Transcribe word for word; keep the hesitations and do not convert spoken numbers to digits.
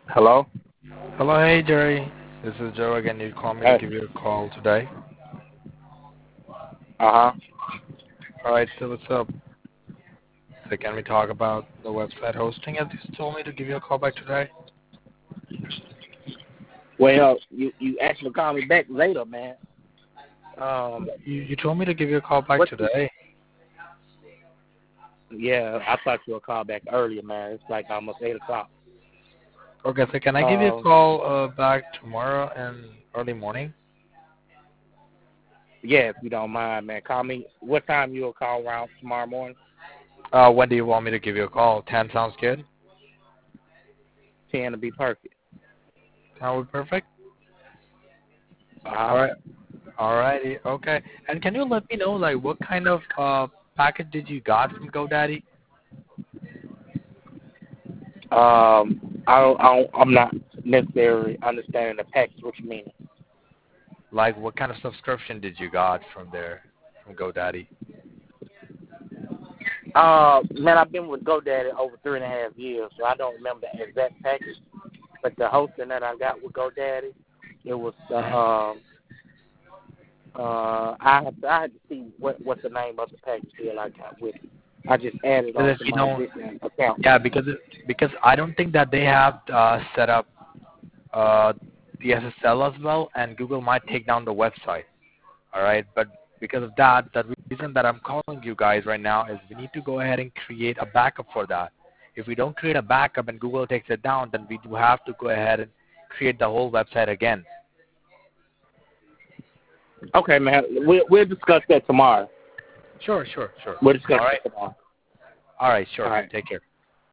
Hello? Hello, hey Jerry. This is Joe again. You called me to Hey. give you a call today. Uh-huh. All right, so what's up? So can we talk about the website hosting? As you told me to give you a call back today. Well, you, you actually call me back later, man. Um, You you told me to give you a call back what? today. Yeah, I thought you would call back earlier, man. It's like almost eight o'clock. Okay, so can I give you a Um, call uh, back tomorrow in early morning? yeah, if you don't mind, man. Call me. What time you will call around tomorrow morning? Uh, when do you want me to give you a call? ten sounds good. ten to be perfect. That would be perfect. Uh-huh. All right, all righty, okay. And can you let me know like what kind of uh package did you got from GoDaddy? Um, I don't, I don't, I'm not necessarily understanding the package, what you mean. Like what kind of subscription did you got from there, from GoDaddy? Uh, man, I've been with GoDaddy over three and a half years, so I don't remember the exact package. But the hosting that I got with GoDaddy, it was uh, Mhm. um uh I had to, I had to see what what the name of the package deal I got with it. I just added Because on if to you my don't, existing account. yeah, because it, because I don't think that they have uh, set up uh, the S S L as well, and Google might take down the website. All right, but because of that, the reason that I'm calling you guys right now is we need to go ahead and create a backup for that. If we don't create a backup and Google takes it down, then we do have to go ahead and create the whole website again. Okay, man. We'll we'll discuss that tomorrow. Sure, sure, sure. We'll discuss All right, that tomorrow. all right, All sure. right. Take care.